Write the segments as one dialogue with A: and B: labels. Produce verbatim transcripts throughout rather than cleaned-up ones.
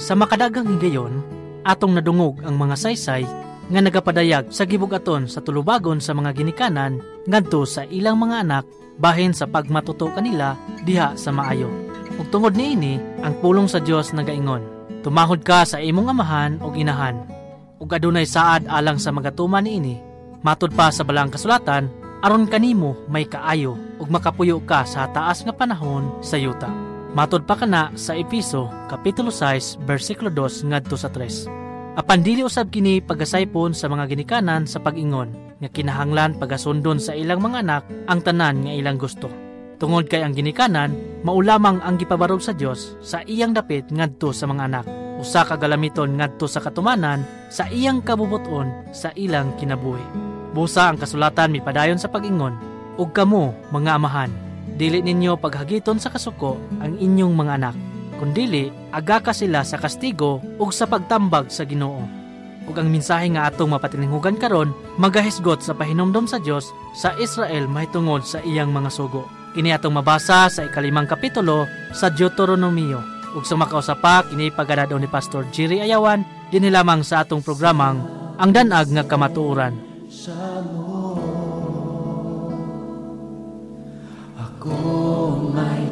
A: Sa makadagang higayon, atong nadungog ang mga saysay nga nagapadayag sa gibugaton sa tulubagon sa mga ginikanan ngadto sa ilang mga anak bahin sa pagmatuto kanila diha sa maayo. Ug tungod niini ang pulong sa Dios nagaingon, tumahod ka sa imong amahan ug inahan. Ug adunay saad alang sa magatuman niini, matud pa sa balang kasulatan, aron kanimo may kaayo ug makapuyo ka sa taas nga panahon sa yuta. Matud pa kana sa Episo kapitulo six bersikulo two ngadto sa three. Apan dili usab kini pagasaypon sa mga ginikanan sa pag-ingon nga kinahanglan pagasundon sa ilang mga anak ang tanan nga ilang gusto. Tungod kay ang ginikanan mao lamang ang gipabarog sa Dios sa iyang dapit ngadto sa mga anak, usa ka galamiton ngadto sa katumanan sa iyang kabubuton sa ilang kinabuhi. Busa ang kasulatan mipadayon sa pag-ingon, ug kamo mga amahan, dili ninyo paghagiton sa kasuko ang inyong mga anak, kundili aga ka sila sa kastigo ug sa pagtambag sa Ginoo. Ug ang mensahe nga atong mapatininghugan karon magahisgot sa pahinomdom sa Dios sa Israel mahitungod sa iyang mga sugo. Kini atong mabasa sa ikalimang kapitulo sa Deuteronomio. Ug sa makausapa kini pagadadon ni Pastor Jerry Ayawan dinhi lamang sa atong programang Ang Danag nga Kamatuoran.
B: Ako may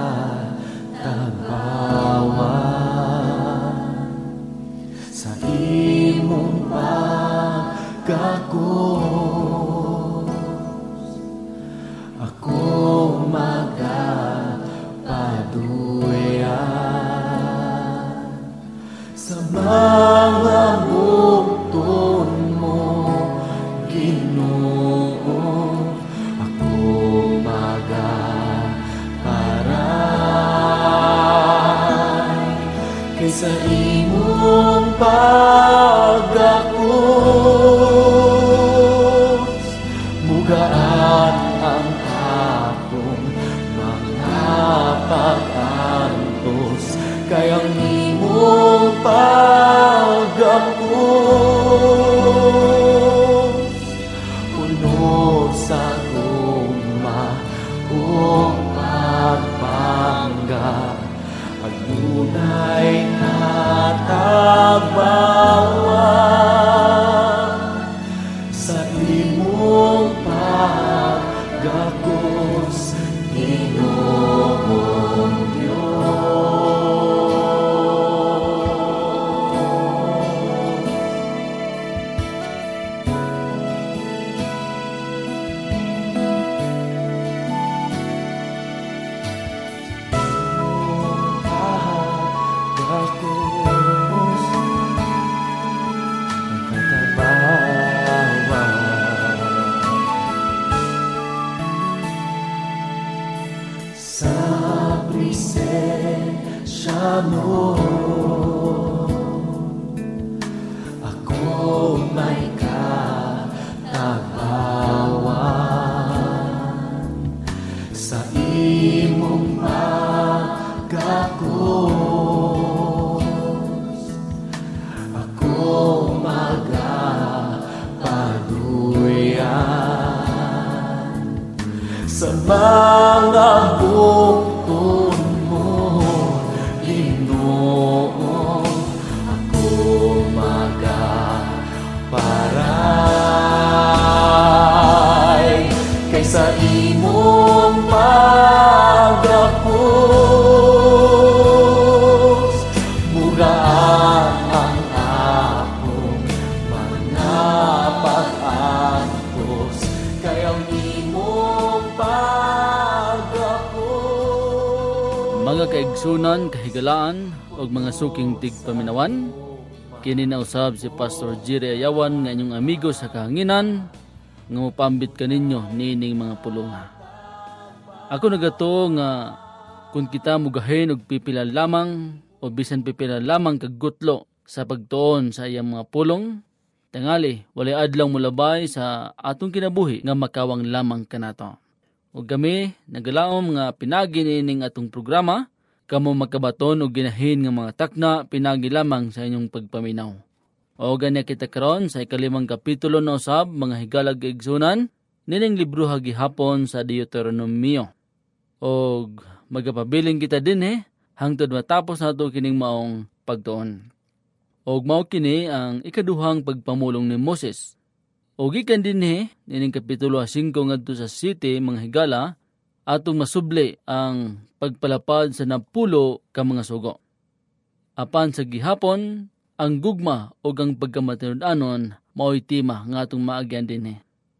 B: katabawan sa imong pagkakos. Ako magapaduyan sa mga bukton mo, Ginoo. Ako magaparay kaysa imong pagkakos. Mugaan ang akong mga pag-antos, kayang imong pagkakos. Puno sa guma o pagpangga, adunay katabawan sa imong pagkakos, Ginoong Diyos. Pagkakos ang katabawan sa presensya mo. Ako may katabawan sa imong pagkakos. Ako magapaduyan sa mga bukton mo, Ginoo. Ako magaparay kaysa imong pagkakos. Mugaan ang akong mga pag-antos, kayang imong pagkakos.
C: Mga kaigsunan, kahigalaan, o mga suking tigpaminawan, kini na usab si Pastor Jerry Ayawan nga inyong amigo sa kahanginan, nga mupambit kaninyo nining mga pulunga. Ako nagato nga kung kita mugahin og pipila lamang o bisan pipila lamang kaggutlo sa pagtuon sa iyang mga pulong, tangali walay adlaw mulabay sa atong kinabuhi nga makawang lamang kanato. Ug kami nagalaom nga pinagi nining atong programa, kamo makabaton og ginahin nga mga takna pinagi lamang sa inyong pagpaminaw. O ganya kita karon sa ikalimang kapitulo na usab mga higalag kaigsunan nining libro gihapon sa Deuteronomio. Og magapabiling kita din eh hangtod matapos nato kining maong pagtuon. Og mao kini ang ikaduhang pagpamulong ni Moses. Og gikan dinhi nining kapitulo five ngadto sa siete mga higala atong masubli ang pagpalapad sa napulo ka mga sugo. Apan sa gihapon ang gugma o ang pagkamatinud-anon mao'y tema nga atong maagyan dinhi.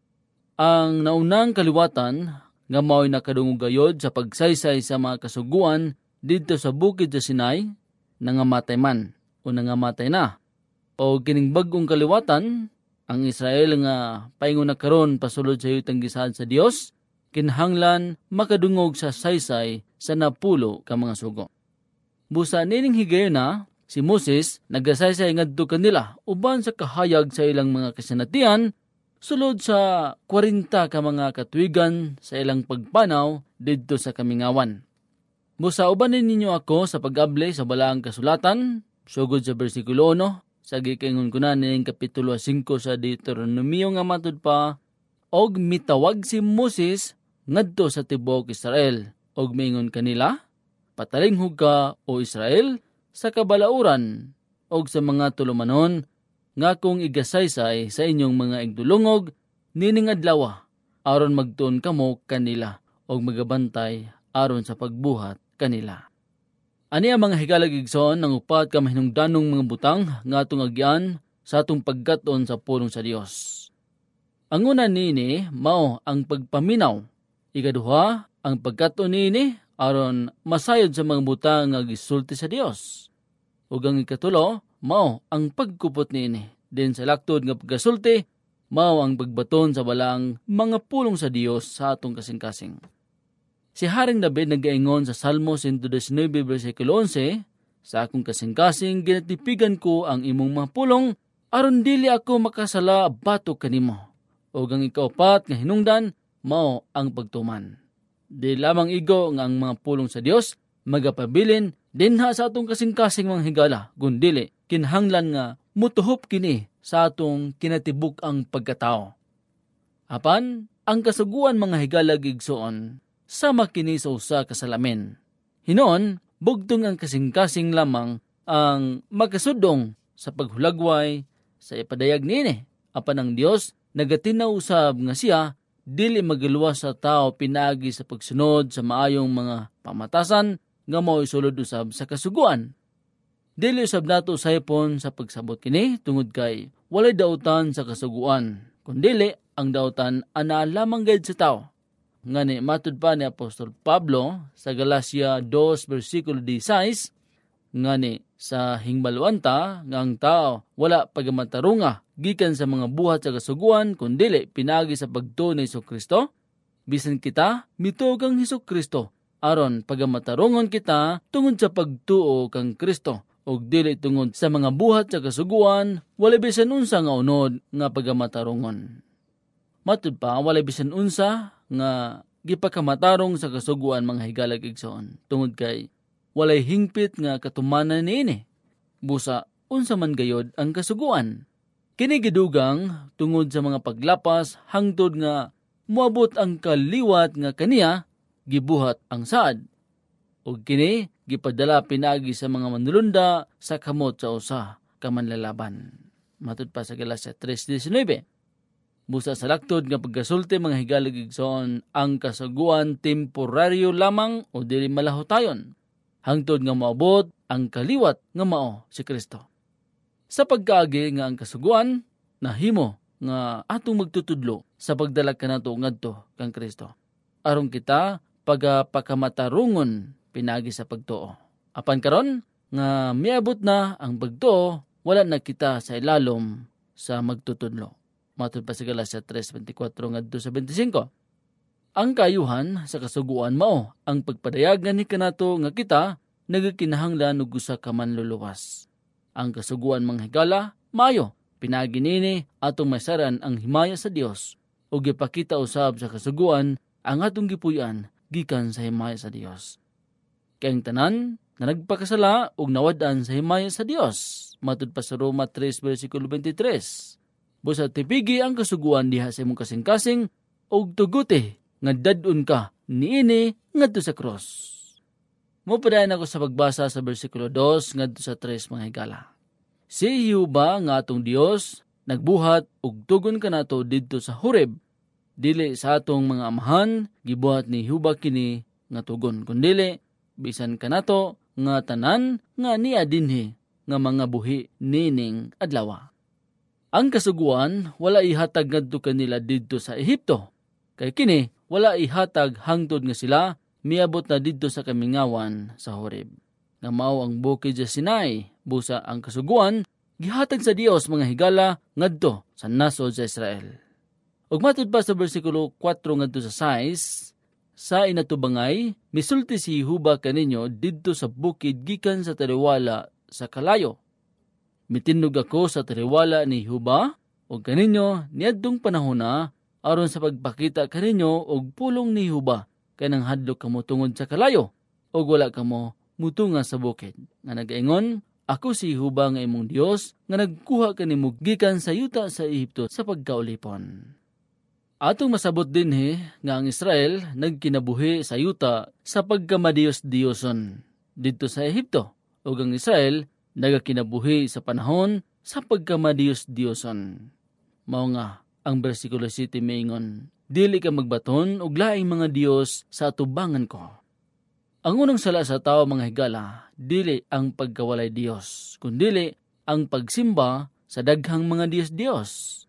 C: Ang naunang kaliwatan nga mao'y nakadungog-gayod sa pagsaysay sa mga kasuguan didto sa bukid sa Sinai, nangamatay man o nangamatay na. O kining bag-ong kaliwatan, ang Israel nga paingon na karon pasulod sa yutang gisaad sa Dios, kinahanglan makadungog sa saysay sa napulo ka mga sugo. Busa nining higayon na, si Moses nagasaysay ngadto kanila uban sa kahayag sa ilang mga kasinatian, sulod sa forty ka mga katuigan sa ilang pagpanaw didto sa kamingawan. Busa ubanin ninyo ako sa pag-able sa balaang kasulatan, sugod sa bersikulo one, sa gikaingon ko na ning kapitulo five sa Deuteronomio nga matud pa, og mitawag si Moses ngadto sa tibuok Israel, og mingon kanila, patalinghog ka o Israel sa kabalauran og sa mga tulumanon nga kung igasaysay sa inyong mga igdulungog nining adlaw aron magtuon kamo kanila og magabantay aron sa pagbuhat kanila. Ani ang mga higalag igsoon ng upat ka mahinungdanong mga butang nga atong agyan sa atong pagkat-on sa pulong sa Dios. Ang una nini mao ang pagpaminaw. Ikaduha ang pagkat-on nini aron masayod sa mga butang nga gisulti sa Dios. Ug ang ikatulo mao ang pagkupot nini. Din sa laktod nga pagkasulti mao ang pagbaton sa balang mga pulong sa Dios sa atong kasing-kasing. Si Haring David nagaingon sa Salmo one nineteen versikulo eleven, sa akong kasing-kasing ginatipigan ko ang imong mga pulong aron dili ako makasala batok kanimo. O ang ikaupat nga hinungdan mao ang pagtuman. Di lamang igo nga ang mga pulong sa Dios magapabilin dinha sa atong kasing-kasing mga higala, gundili kinahanglan nga mutuhop kini sa atong kinatibuk ang pagkatao. Apan ang kasuguan mga higala igsoon sama kini sa usa ka salamin. Hinon, bugtong ang kasing-kasing lamang ang makasudong sa paghulagway sa ipadayag niini. Apan ang Dios nagatinaw usab nga siya dili magaluwas sa tao pinaagi sa pagsunod sa maayong mga pamatasan nga mao isulod usab sa kasuguan. Dili usab nato saypon sa pagsabot kini tungod kay walay dautan sa kasuguan, kundili ang dautan ana lamang gayud sa tao. Ngani matud pa ni Apostol Pablo sa Galacia two versikulo sixteen, ngani sa hingbaluanta nga ang tao wala pagamatarunga gikan sa mga buhat sa kasuguan kundili pinagi sa pagtuo ni Jesucristo. Bisan kita mituog kang Jesucristo aron pagamatarungon kita tungod sa pagtuo kang Kristo og dili tungod sa mga buhat sa kasuguan wala bisan unsa nga unod nga pagamatarungon. Matud pa wala bisan unsa nga gipakamatarong sa kasuguan mga higalag igsoon tungod kay walay hingpit nga katumanan niini. Busa unsa man gayod ang kasuguan. Kini gidugang tungod sa mga paglapas hangtod nga moabot ang kaliwat nga kaniya gibuhat ang saad. Ug kini gipadala pinagi sa mga manlulunda sa kamot sa usa ka manlalaban. Matud pa sa Galacia three nineteen. Busa sa laktod nga pagkasulti mga higalag igsoon ang kasuguan temporaryo lamang o dili malahotayon hangtod nga moabot ang kaliwat nga mao si Kristo. Sa pagkaagi nga ang kasuguan nahimo nga atong magtutudlo sa pagdalag kanato ngadto kang Kristo aron kita pagapakamatarungon pinagi sa pagtuo. Apan karon nga miabot na ang pagtuo wala na kita sa ilalom sa magtutudlo. Matud pa sa Galacia three twenty-four ngadto sa twenty-five. Ang kayuhan sa kasuguan mao ang pagpadayag nga ni kanato nga kita nagakinahanglan og usa ka manluluwas. Ang kasuguan mga higala maayo pinagi nini atong masaran ang himaya sa Dios ug gipakita usab sa kasuguan ang atong gipuy-an gikan sa himaya sa Dios. Kay ang tanan na nagpakasala ug nawad-an sa himaya sa Dios. Matud pa sa Roma three versikulo twenty-three. Busa tipigi ang kasuguan diha sa imong kasing-kasing og tuguti nga dad-on ka niini ngadto sa cross. Mupadayon ako sa pagbasa sa bersikulo two ngadto sa three mga higala. Si Jehova nga atong Dios nagbuhat og tugon kanato didto sa Horeb. Dili sa atong mga amahan gibuhat ni Jehova kini nga tugon, kundili bisan kanato nga tanan nga niya dinhi nga mga buhi nining adlaw. Ang kasuguan wala ihatag ngadto kanila didto sa Ehipto. Kay kini wala ihatag hangtod nga sila miabot na didto sa kamingawan sa Horeb. Nga mao ang bukid sa Sinai, busa ang kasuguan gihatag sa Dios mga higala ngadto sa nasod sa Israel. Ug matud pa sa bersikulo four ngadto sa six, sa inatubangay misulti si Jehova kaninyo didto sa bukid gikan sa taliwala sa kalayo. Mitindog ako sa taliwala ni Jehova ug kaninyo niadtong panahon na aron sa pagpakita kaninyo og pulong ni Jehova kanang hadlok kamo tungod sa kalayo ug wala kamo mutunga sa bukid. Nga nagaingon, ako si Jehova nga imong Dios nga nagkuha kanimo gikan sa yuta sa Ehipto sa pagkaulipon. Atong masabot dinhi nga ang Israel nagkinabuhi sa yuta sa pagkamadiyos-diyoson didto sa Ehipto ug ang Israel nagakinabuhi sa panahon sa pagkamadiyos-diyoson. Mao nga ang bersikulo seven maingon, dili ka magbaton og laing mga Dios sa atubangan ko. Ang unang sala sa tao mga higala, dili ang pagkawalay Dios, kundili ang pagsimba sa daghang mga Dios-Dios.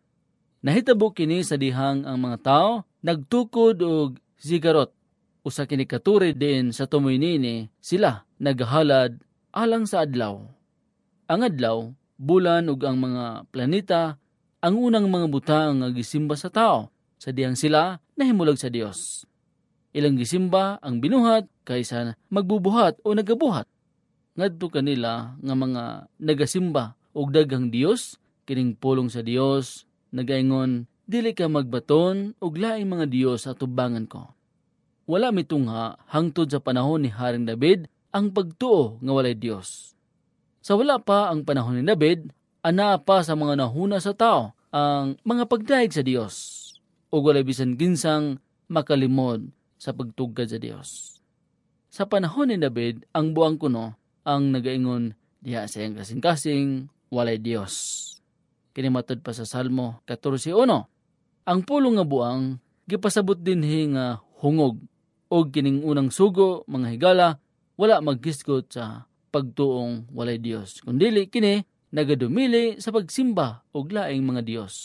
C: Nahitabo kini sa dihang ang mga tao nagtukod og zigarot. Usa kini katuri din sa tumoy nini sila naghalad alang sa adlaw. Ang adlaw, bulan ug ang mga planeta ang unang mga butang nga gisimba sa tao sa dihang sila nahimulag sa Dios. Ilang gisimba ang binuhat kaysa magbubuhat o nagabuhat. Ngadto kanila nga mga nagasimba og daghang Dios kining pulong sa Dios. Nagaingon, dili ka magbaton og laing mga Dios sa tubangan ko. Wala mitungha hangtod sa panahon ni Haring David ang pagtuo nga walay Dios. Sa wala pa ang panahon ni David, ana pa sa mga nahuna sa tao ang mga pagdaig sa Dios ug walay bisan ginsang makalimod sa pagtugkad sa Dios. Sa panahon ni David, ang buang kuno ang nagaingon diha sa iyang kasing-kasing walay Dios. Kini matud pa sa Salmo fourteen one. Ang pulong nga buang gipasabot dinhi nga hungog og kining unang sugo mga higala wala maghisgot sa pagtuong walay Dios. Kundili kini nagadumili sa pagsimba og laing mga Dios.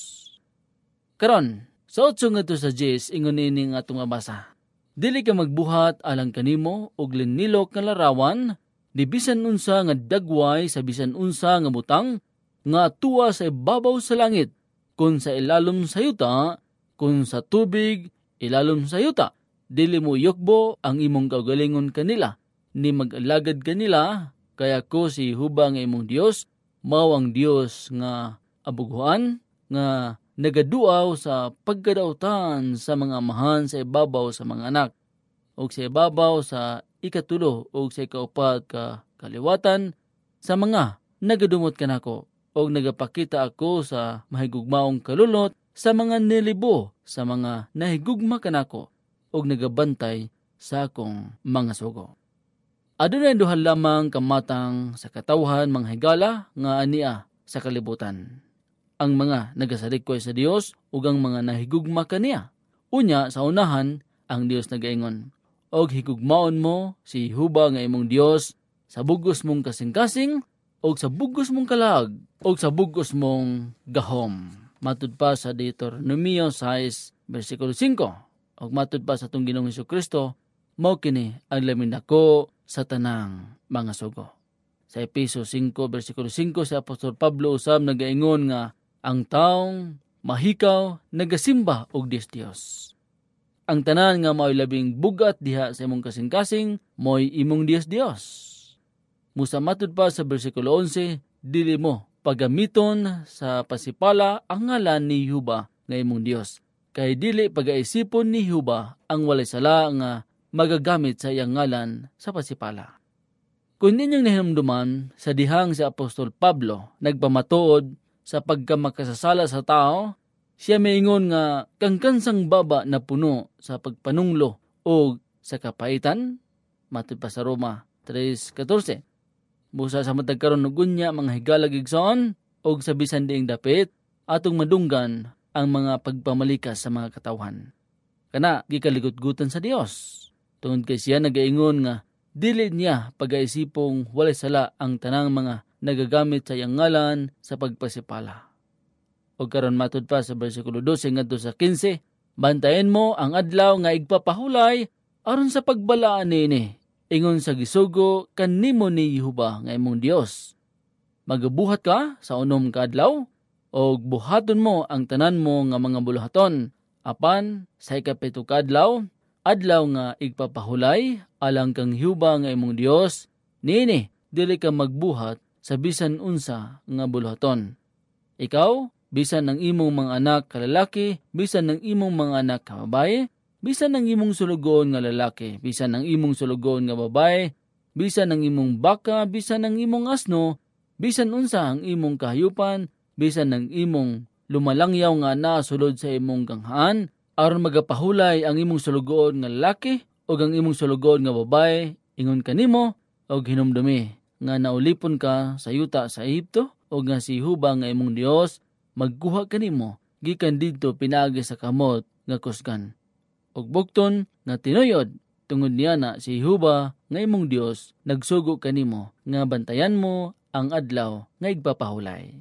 C: Karon, sa otso ngadto sa ten ingon ini nga atong mabasa. Dili ka magbuhat alang kanimo og linilok nga larawan, di bisan unsa nga dagway sa bisan unsa nga butang nga tuwa sa ibabaw sa langit, kun sa ilalom sa yuta, kun sa tubig, ilalom sa yuta. Dili mo yukbo ang imong kaugalingon kanila, ni mag-alagad kanila, kaya ko si Jehova nga imong Dios, mao ang Dios nga abuguan, nga nagaduaw sa pagkadautan sa mga amahan sa ibabaw sa mga anak, o sa ibabaw sa ikatulo o sa ikaupat ka kaliwatan, sa mga nagadumot kanako, o nagapakita ako sa mahigugmaong kalulot sa mga nilibo sa mga nahigugma kanako o nagabantay sa akong mga sugo. Adunay duha lamang kamatang sa katawhan mga higala nga ania sa kalibutan. Ang mga nagasalikkoy sa Dios ug ang mga nahigugma kaniya. Unya sa unahan ang Dios nagaingon, og higugmaon mo si Jehova nga imong Dios sa bugos mong kasing-kasing og sa bugos mong kalag, og sa bugos mong gahom. Matud pa sa Deuteronomio six, versikulo five, og matud pa sa itong Ginoong Hesukristo, mao kini ang lamin nako sa tanang mga sugo. Sa Efeso five, versikulo five, sa Apostol Pablo usab nagaingon nga, ang taong mahikaw nagasimba og Dios Dios. Ang tanan nga mao'y labing bugat diha sa imong kasing-kasing, mo'y imong Dios Dios. Musa matud pa sa bersikulo eleven, dili mo pagamiton sa pasipala ang ngalan ni Jehova nga imong Dios. Kay dili pagaisipon ni Jehova ang walay sala nga magagamit sa iyang ngalan sa pasipala. Kung ninyong nahinumduman sa dihang si Apostol Pablo nagpamatuod sa pagkamakasasala sa tao, siya maingon nga kangkansang baba na puno sa pagpanunglo o sa kapaitan, matud pa sa Roma three fourteen. Busa sa matagkaroon ng gunya mga higala gigsoon og sa bisan diing dapit atong madunggan ang mga pagpamalikas sa mga katawhan. Kana gikaligot-gutan sa Dios. Tungod kay siya nagaingon nga dili niya pagaisipong walay sala ang tanang mga nagagamit sa iyang ngalan sa pagpasipala. O karon matud pa sa bersikulo twelve ngadto sa fifteen, bantayan mo ang adlaw nga igpapahulay aron sa pagbalaan niini. Ingon sa gisugo kanimo ni Jehova nga imong Dios. Magabuhat ka sa unom ka adlaw o buhaton mo ang tanan mo nga mga buluhaton. Apan sa ikapito ka adlaw, adlaw nga igpapahulay alang kang Jehova nga imong Dios, niini dili ka magbuhat sa bisan unsa nga buluhaton. Ikaw, bisan ng imong mga anak kalalaki, bisan ng imong mga anak kababaye, bisan ng imong sulugon nga lalaki, bisan ng imong sulugon nga babae, bisan ng imong baka, bisan ng imong asno, bisan unsa ang imong kahayupan, bisan ng imong lumalangyaw nga naa sulod sa imong ganghaan, aron magapahulay ang imong sulugon nga lalaki o ang imong sulugon nga babae, ingon kanimo og hinumdumi nga naulipon ka sa yuta sa Ehipto o nga si Jehova nga imong Dios magkuha kanimo gikan didto pinaagi sa kamot nga kusgan. Og bukton nga tinuyod tungod niya na si Jehova nga imong Dios nagsugo kanimo nga bantayan mo ang adlaw nga igpapahulay.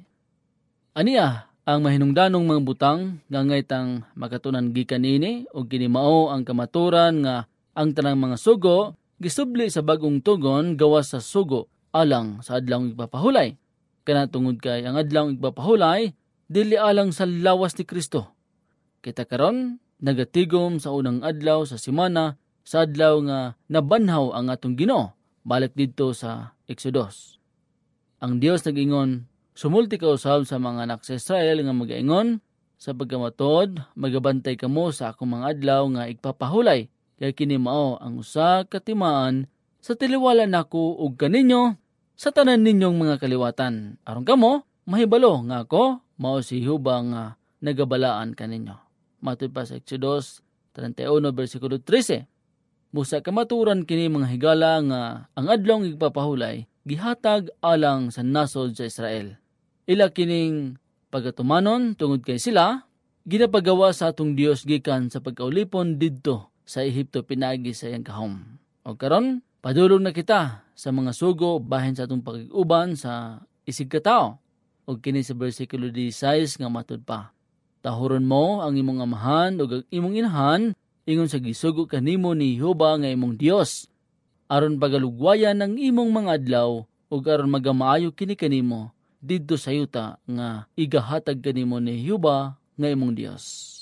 C: Aniya ang mahinungdanong mga butang nga ngaytang makatunan gikan niini og kini mao ang kamaturan nga ang tanang mga sugo gisubli sa bagong tugon gawas sa sugo alang sa adlaw igpapahulay. Kana tungod kay ang adlaw igpapahulay dili alang sa lawas ni Kristo. Kita karon nagatigom sa unang adlaw sa semana sa adlaw nga nabanhaw ang atong Ginoo balik didto sa Exodus. Ang Dios nag-ingon, sumulti ka usab sa mga anak sa Israel nga magaingon, sa pagkamatod magabantay kamo sa akong mga adlaw nga igpapahulay kay kini mao ang usa ka timaan sa tiliwala nako ug kaninyo sa tanan ninyong mga kaliwatan. Aron kamo mahibalo nga ako mao si Jehova nga nagabalaan kaninyo. Matud pa sa Exodus thirty-one versikulo thirteen. Musa kamaturan kini mga higala nga ang adlaw igpapahulay gihatag alang sa nasod sa Israel. Ila kining pagatumanon tungod kay sila ginapagawa sa atong Dios gikan sa pagkaulipon didto sa Ehipto pinaagi sa iyang kahom. O karon padulong na kita sa mga sugo bahin sa atong pag-uban sa isig katao. O kini sa versikulo sixteen nga matud pa. Tahuron mo ang imong amahan o imong inahan, ingon sa gisugo kanimo ni Jehova nga imong Dios. Aron pagalugwayan ng imong mga adlaw, o aron magamaayo kini kanimo, didto sa yuta nga igahatag kanimo ni Jehova nga imong Dios.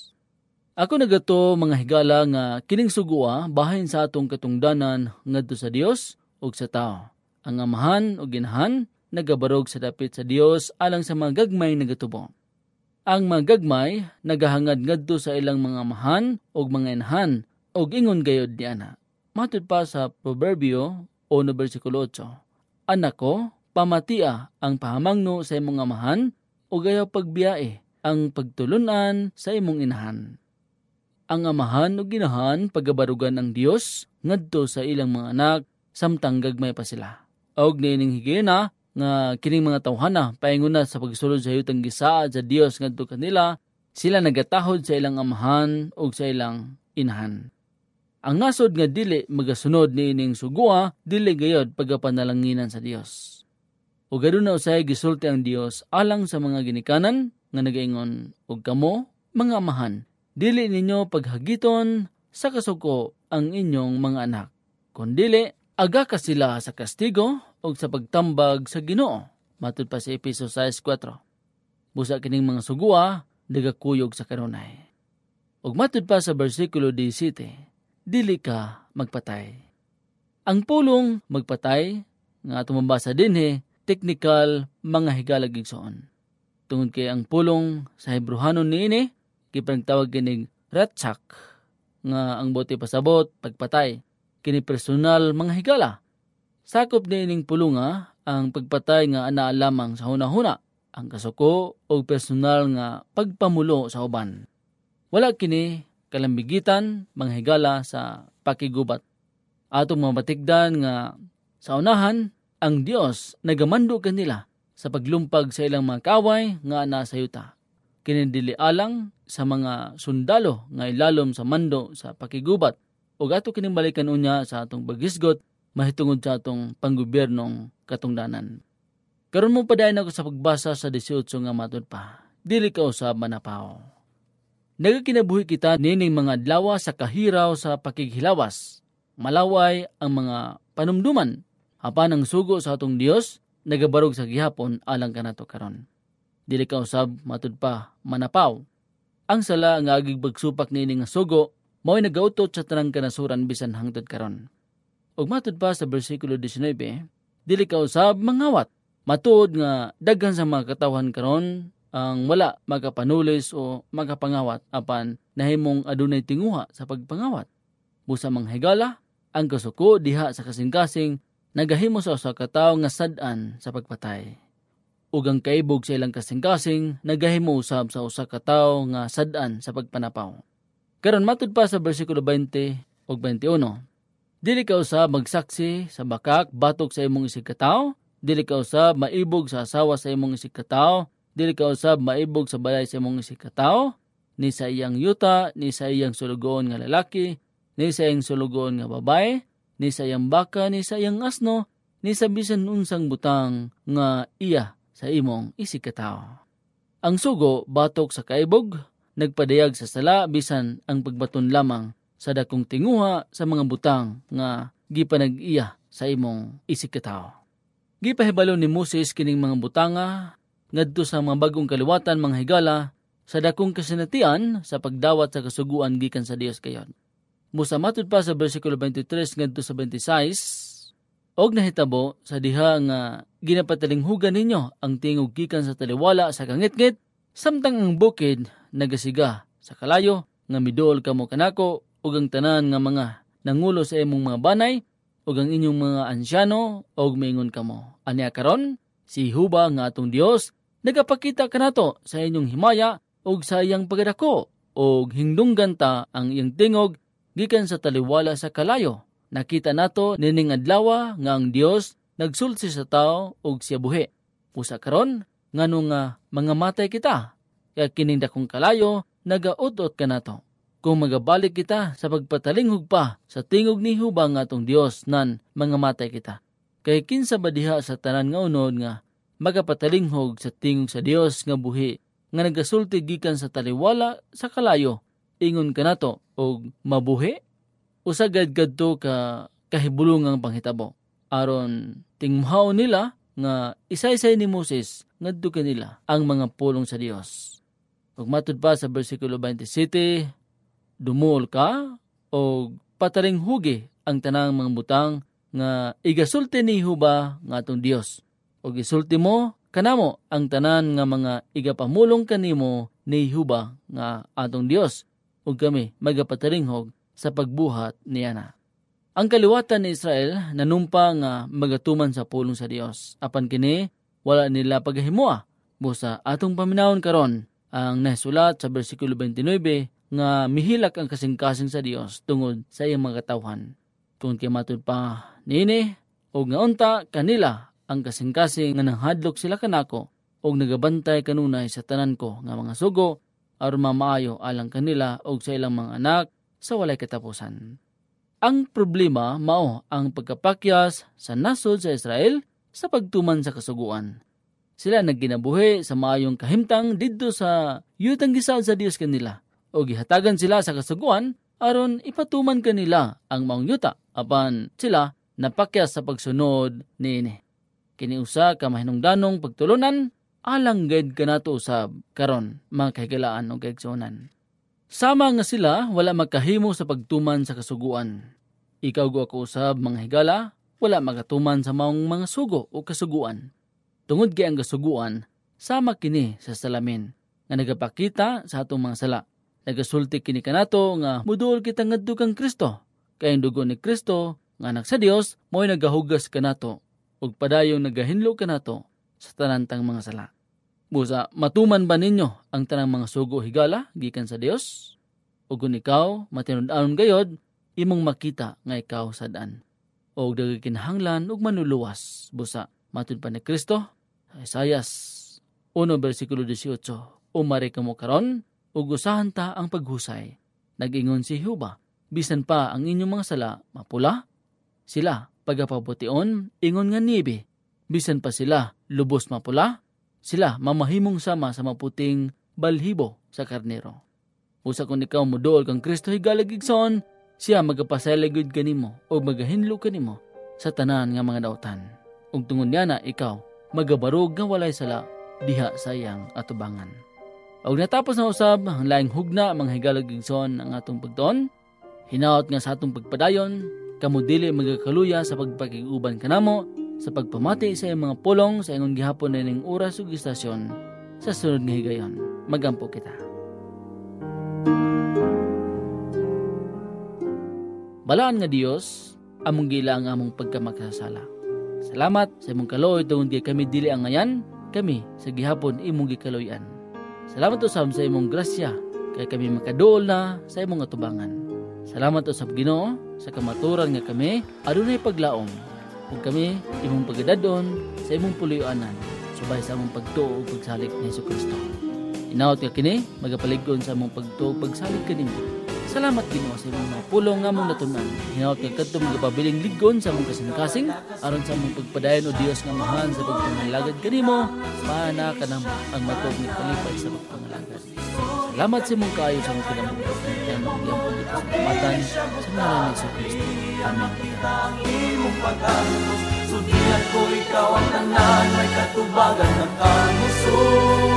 C: Ako nagato mga higala nga kining sugua bahin sa atong katungdanan ngadto sa Dios ug sa tao. Ang amahan o ginahan nagabarog sa dapit sa Dios alang sa mga gagmay nagatubo. Ang mga gagmay nagahangad ngadto sa ilang mga amahan o mga inahan o ingon gayod diana. Matud pa sa Proverbio one versikulo eight. Anak ko, pamatia ang pahamangno sa imong amahan o gayaw pagbiyae ang pagtulunan sa imong inahan. Ang amahan o ginahan pagabarugan ng Dios ngadto sa ilang mga anak samtang gagmay pa sila. Og nining higayna nga kining mga tawhana paingon na sa pagsulod sa yutang gisaad sa Dios ngadto kanila, sila nagatahod sa ilang amahan ug sa ilang inahan. Ang nasod nga dili magasunod niining sugua dili gayod pagapanalanginan sa Dios. Ug aduna usay gisulti ang Dios alang sa mga ginikanan nga nagaingon, ug kamo mga amahan, dili ninyo paghagiton sa kasuko ang inyong mga anak, kundili aga ka sila sa kastigo o sa pagtambag sa Ginoo. Matud pa sa Efeso six four. Busa kining mga sugua nagakuyog sa kanunay. Ug matud pa sa bersikulo seventeen, dili ka magpatay. Ang pulong magpatay nga atong mabasa dinhi technical mga higala gigsoon. Tungod kay ang pulong sa Hebrehanon niini kipagtawag kining ratsak nga ang bote pasabot pagpatay. Kini personal mga higala. Sakop niining pulunga ang pagpatay nga anaa lamang sa hunahuna, ang kasuko o personal nga pagpamulo sa uban. Wala kini kalambigitan mga higala sa pakigubat. Atong mabatigdan nga Sa unahan, ang Dios nagamando kanila sa paglumpag sa ilang mga kaway nga nasa yuta. Kinindili alang sa mga sundalo nga ilalom sa mando sa pakigubat o ato kinibalikan unya sa atong bagisgot mahitungod sa atong panggobernong katungdanan. Karon mo padayon ako sa pagbasa sa eighteen nga matud pa. Dili ka usab manapaw. Nagakinabuhi kita nining mga adlaw sa kahiraw sa pakighilawas. Malaway ang mga panumduman. Apan ang sugo sa atong Dios nagabarog sa gihapon alang kanato karon. Dili ka usab matud pa manapaw. Ang sala nga agig bagsupak niini nga sugo mao'y nagautot sa tanang kanasuran bisan hangtod karon. Ug matud pa sa bersikulo nineteen, dili ka usab mangawat. Matud nga daghan sa mga katawhan karon ang wala magapanulis o magapangawat apan nahimong adunay tinguha sa pagpangawat. Busa manghigala, ang kasuko diha sa kasing-kasing nagahimo sa usa ka tawo nga sad-an sa pagpatay. Ug ang kaibog sa ilang kasing-kasing nagahimo usab sa usa ka tawo nga sad-an sa pagpanapaw. Karon matud pa sa bersikulo twenty ug twenty-one. Dili ka usab magsaksi sa bakak batok sa imong isig ka tawo, dili ka usab maibog sa asawa sa imong isig ka tawo, dili ka usab maibog sa balay sa imong isig ka tawo, ni sa iyang yuta, ni sa iyang sulugoon nga lalaki, ni sa iyang sulugoon nga babae, ni sa iyang baka, ni sa iyang asno, ni sa bisan unsang butang nga iya sa imong isig ka tawo. Ang sugo batok sa kaibog, nagpadayag sa sala bisan ang pagbaton lamang sa dakong tinguha sa mga butang nga gipanag-iya sa imong isig ka tawo. Gipahibalo ni Moses kining mga butanga ngadto sa mga bagong kaliwatan mga higala sa dakong kasinatian sa pagdawat sa kasuguan gikan sa Dios kayon. Musa matud pa sa bersikulo twenty-three ngadto sa twenty-six, og nahitabo sa diha nga ginapatalinghugan ninyo ang tingog gikan sa taliwala sa kangitngit samtang ang bukid nagasiga sa kalayo nga midol kamo kanako ug ang tanan nga mga nangulo sa imong mga banay ug ang inyong mga ansyano og maingon kamo. Ania karon si Huba nga atong Dios nagapakita kanato sa inyong himaya ug sa iyang pagdako ug hingdunggan ta ang iyang tingog gikan sa taliwala sa kalayo. Nakita nato nining adlaw nga ang Dios nagsulsi sa tao ug siya buhi. Usa karon ngano nga mga matay kita. Kaya kining dakong kalayo nagautot kanato. Kung magabalik kita sa pagpatalinghog pa sa tingog ni Huba nga atong Dios nan mga matay kita. Kay kinsa ba diha sa tanan nga unod nga magapatalinghog sa tingog sa Dios nga buhi nga nagasulti gikan sa taliwala sa kalayo ingon kanato og mabuhi? Usagad kadto ka kahibulungang panghitabo. Aron tingmuhaw nila nga isaysay ni Moses ngadto kanila ang mga pulong sa Dios. Ug matud pa sa bersikulo twenty-seven, dumol ka o patalinghugi ang tanang mga butang nga igasulti ni Huba nga atong Dios. O gisulti mo kanamo ang tanan nga mga igapamulong kanimo ni Huba nga atong Dios. Ug kami magapatalinghog sa pagbuhat niya na. Ang kaliwatan ni Israel nanumpa nga magatuman sa pulong sa Dios. Apan kini wala nila pagahimoa. Busa atong paminawon karon ang nasulat sa bersikulo twenty-nine nga mihilak ang kasing-kasing sa Dios tungod sa iyang mga katawhan. Kung kay matud pa nini og nga unta kanila ang kasing-kasing nga nanghadlok sila kanako og nagabantay kanunay sa tanan ko nga mga sugo aron mamaayo alang kanila og sa ilang mga anak sa walay katapusan. Ang problema mao ang pagkapakyas sa nasod sa Israel sa pagtuman sa kasuguan. Sila nagginabuhi sa maayong kahimtang didto sa yutang gisaad sa Dios kanila o gihatagan sila sa kasuguan aron ipatuman kanila ang maong yuta apan sila napakyas sa pagsunod niini. Kini usa ka mahinungdanong pagtulunan alang gayud kanato usab karon mga kahigalaan o kaigsuonan. Sama nga sila wala magkahimo sa pagtuman sa kasuguan. Ikaw go ako usab mga higala wala magatuman sa maong mga sugo o kasuguan. Tungod kay ang kasuguan sama kini sa salamin nga nagapakita sa atong mga sala. Nagasulti kini kanato nga muduol kita ngadto kang Kristo. Kay ang dugo ni Kristo nga anak sa Dios mo'y nagahugas kanato ug padayong nagahinlo kanato sa tanantang mga sala. Busa matuman ba ninyo ang tanang mga sugo higala gikan sa Dios? Ug kung ikaw matinud-anon gayod imong makita nga ikaw sad-an. o dagay kinahanglan ug manuluwas busa. Matud pa ni Kristo Isaias one versikulo eighteen, umari kamo karon ug usahan ta ang paghusay. Nag-ingon si Jehova, bisan pa ang inyong mga sala mapula, sila pagapabution ingon nga niebe. Bisan pa sila lubos mapula, sila mamahimong sama sa maputing balhibo sa karnero. Usa kung ikaw muduol kang Kristo higalag igsoon, siya magapasaligod kanimo o magahinlo kanimo sa tanan nga mga dautan. Ug tungod niya na ikaw magabarog nga walay sala diha sa iyang atubangan. Og natapos na usab ang laing hugna mga higalag igsoon ang atong pagtuon, hinaot nga sa atong pagpadayon, kamo dili magakaluya sa pagpakiguban kanamo sa pagpamati sa iyong mga pulong sa ingon gihapon na ning oras ug istasyon sa sunod nga higayon. Magampo kita. Balaan nga Dios, among gila ang among pagkamagsasala. Salamat sa imong kaloy tungod kay kami dili ang ngayan, kami sa gihapon imong gikaloyan. Salamat usab sa imong grasya kay kami makaduol na sa imong atubangan. Salamat usab Ginoo sa kamaturan nga kami adunay paglaom ug kami imong pagadadon sa imong puloy-anan subay sa among pagtuo ug pagsalik ni Jesucristo. Inaot ka kini magapalig-on sa among pagtuo ug pagsalik kanimo. Salamat Ginoo sa imong mga pulong nga among natunan. Hinaot ka kadto magapabiling ligon sa among kasing-kasing aron sa among pagpadayon o Dios nga mahan sa pagpangalagad kanimo. Maana ka namo ang matog ni kalipay sa pagpangalagad. Salamat sa imong kaayo sa among kinabuhi. Yan ang iyang pagpapatan sa ngalan ni Jesucristo. Amen.
B: Sudihan ko ikaw ang tanan, may katubagan ng kamuso.